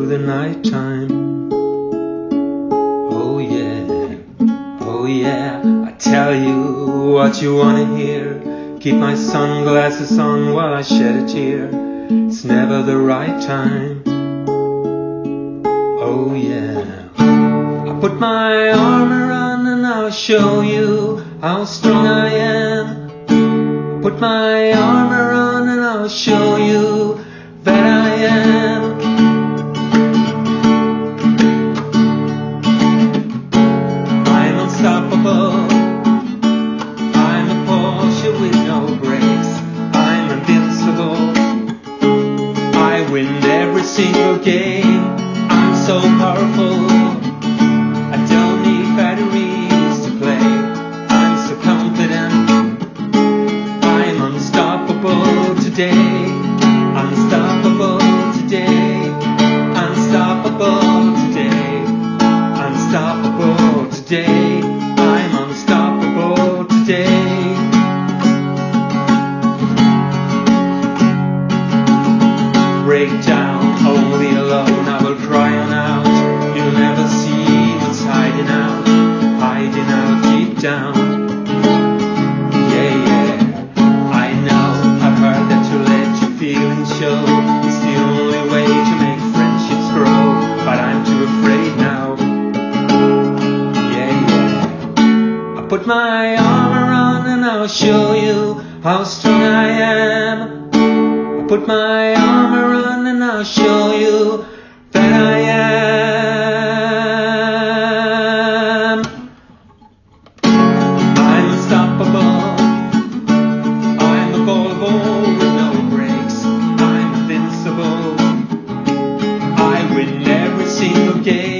the night time. Oh yeah, I tell you what you wanna hear. Keep my sunglasses on while I shed a tear. It's never the right time. Oh yeah, I put my armor on and I'll show you how strong I am. Put my armor on and I'll show you that I am. I'm unstoppable. I'm a Porsche with no brakes. I'm invincible. I win every single game. I'm so powerful. I don't need batteries to play. I'm so confident. I'm unstoppable today. Unstoppable today. Unstoppable today. Unstoppable today. I'm unstoppable today. Break down, only alone I will cry on out. You'll never see what's hiding out deep down. Yeah, I know, I've heard that to let your feelings show. It's the only way to make friendships grow. But I'm too afraid now. Yeah, I put my armor on and I'll show you how strong I am. Put my armor on and I'll show you that I am. I'm unstoppable. I'm a Volvo with no brakes. I'm invincible. I win every single game.